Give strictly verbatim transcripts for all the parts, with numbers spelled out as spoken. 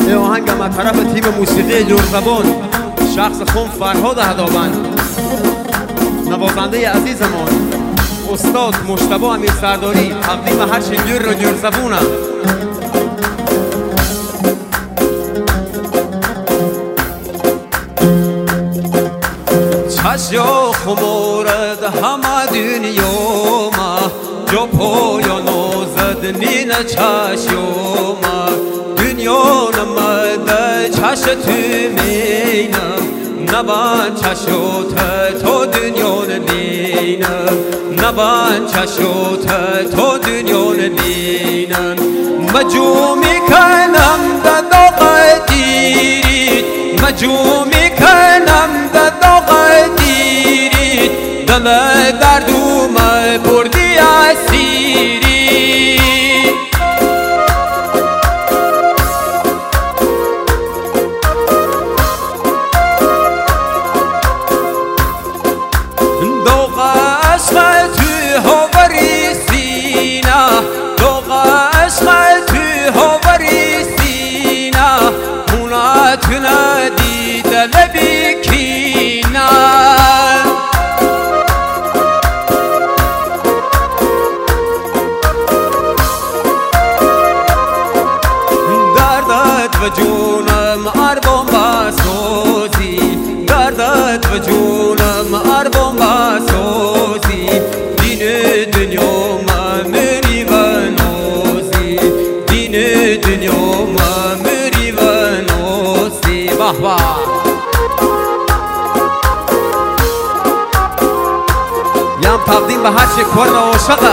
به آهنگم از طرف تیم موسیقی لرزبان شخص خون فرهاد هدابند، نوازنده عزیزمان استاد مجتبی امیر سرداری تقدیم هر شنجور رو لرزبونم. چشم خمورد همه دنیا ما جو پایان زد نین چشم ما دنیا نمده چش تو مینم نبان چشوت تو دنیا نبینم نبان چشوت تو دنیا نبینم مجو میکنم داغ دیرید مجو میکنم داغ دیرید دل دردوم بردی اسیری تنادي دلبي كينا دردت وجونم اربم باسوزي دردت وجونم اربم باسوزي دين دنيا ما مري ونوزي دين دنيا ما مري ونوزي بابا یم تقدیم به هر چه کار عاشقه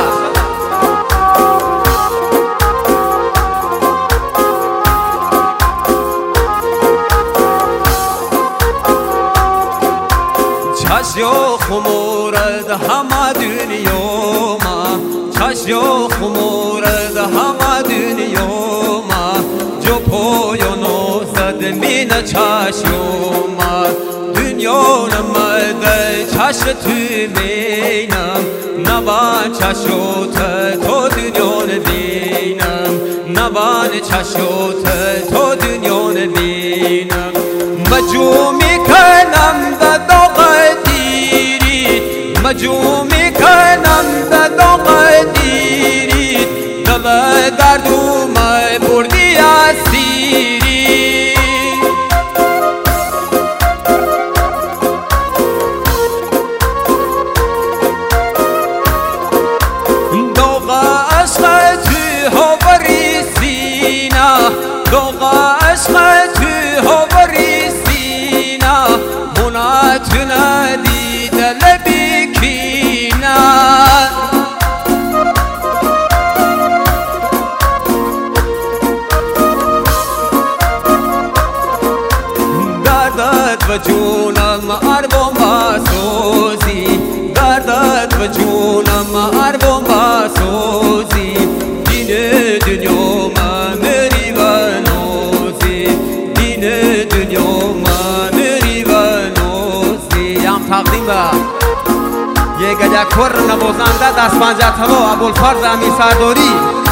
چشم خمورد همه دنیا ما چشم خمورد همه دنیا ما جو پایانو زد مین چشم ما دنیا نمده چش تو مینم نبان چشوت تو دنیا نبینم نبان چشوت تو دنیا نبینم مجو میکنم داغ دیرید مجو میکنم داغ دیرید دل دردوم بردی اسیری داغ عشق تو هواری سینا داغ عشق تو هواری سینا مناتنا دی دل بیکینا دردت و جونم اربم باسوزی دردت و جونم اربم باسوزی دین دنیا ما مری و نوزی دین دنیا ما مری و نوزی یم تقدیم به یک گجکور نوازنده دست پنجه توا ابوالفرد امیر سرداری